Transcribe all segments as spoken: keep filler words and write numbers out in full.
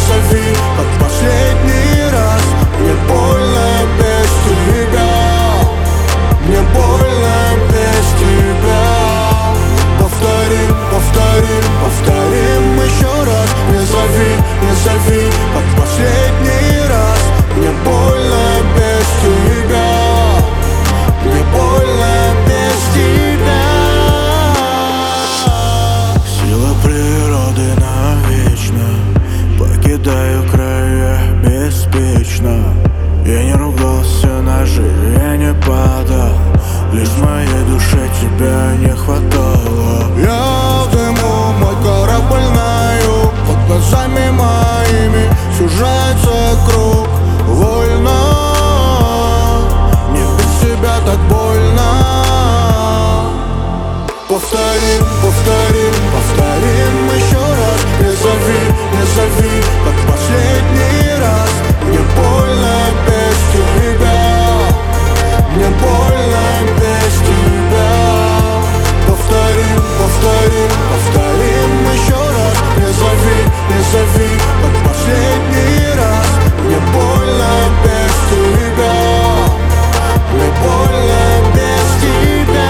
зови, как последний раз. Мне больно без тебя, мне больно без тебя. Повторим, повторим, повторим еще раз. Не зови, не зови, как последний раз. Мне больно без тебя, мне больно без тебя. Сила природы навечно, покидаю края беспечно. Я не ругался на жизнь, я не падал, лишь в моей душе тебя не хватало. Я в дыму, мой корабль на юг, под глазами моими сужается круг. Вольно, мне без тебя так больно. Повторим, повторим, повторим еще раз. Не зови, не зови, как последний раз. Мне больно без тебя, мне больно без тебя. Повторим, повторим, повторим еще раз. Не зови, не зови, как последний раз. Мне больно без тебя, мне больно без тебя.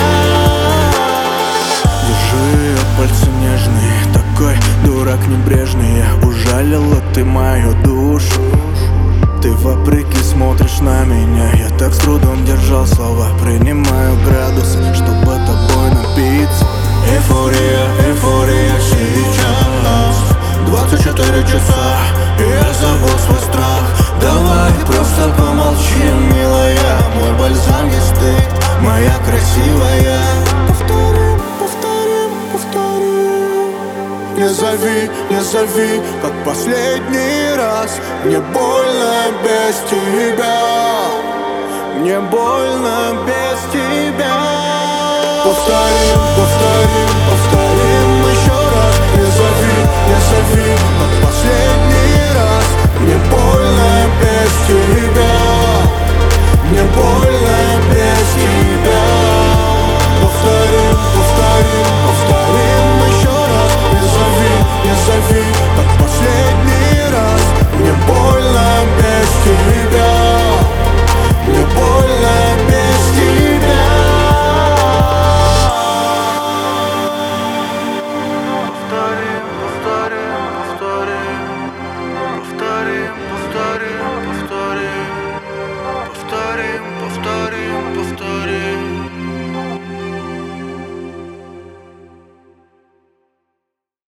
Держи пальцы нежные, такой дурак небрежный. Ужалила ты мою душу, ты вопреки смотришь на меня. Я так с трудом держал слова, принимаю градус, чтобы тобой напиться. Эйфория, эйфория сейчас, двадцать четыре часа, и я забыл свой страх. Давай просто помолчим, милая, мой бальзам есть ты, моя красивая. Повторим, повторим, повторим. Не зови, не зови, как последний раз. Мне больно без тебя, мне больно без тебя. Повторим, повторим, повторим.